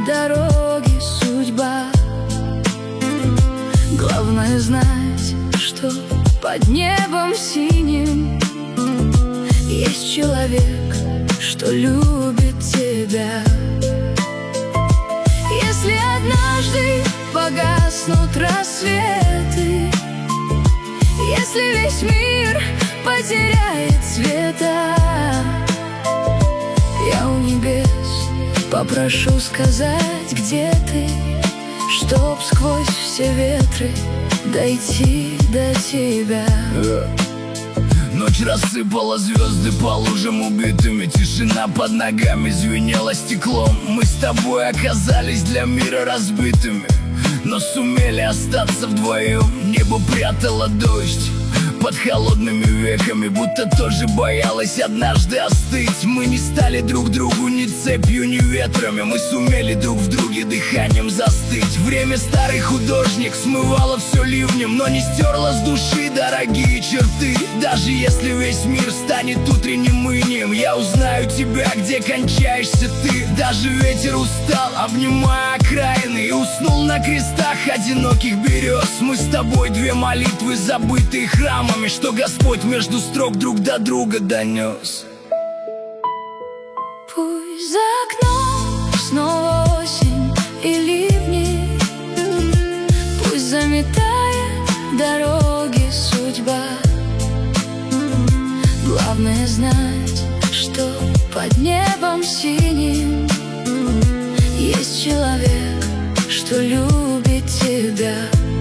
дороги судьба. Главное знать, что под небом синим есть человек, что любит тебя. Если однажды погаснут рассветы, если весь мир потеряет цвета, я у небес попрошу сказать, где ты, чтоб сквозь все ветры дойти до тебя. Ночь рассыпала звезды по лужам убитыми. Тишина под ногами звенела стеклом. Мы с тобой оказались для мира разбитыми, но сумели остаться вдвоем. Небо прятало дождь под холодными веками, будто тоже боялась однажды остыть. Мы не стали друг другу ни цепью, ни ветрами. Мы сумели друг в друге дыханием застыть. Время старый художник смывало все ливнем, но не стерло с души дорогие черты. Даже если весь мир станет утренним инием, я узнаю тебя, где кончаешься ты. Даже ветер устал, обнимая окраины, и уснул на крестах одиноких берез. Мы с тобой две молитвы, забытые храмами, что Господь между строк друг до друга донес. Пусть за окном снова осень и ливни, пусть заметает дороги судьба. Главное знать, что под небом синим есть человек, что любит тебя.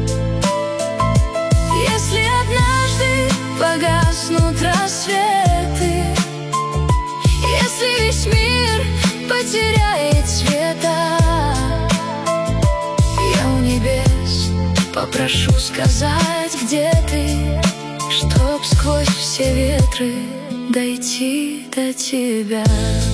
Если однажды погаснут рассветы, если весь мир потеряет цвета, я у небес попрошу сказать, где ты, чтоб сквозь все ветры дойти до тебя.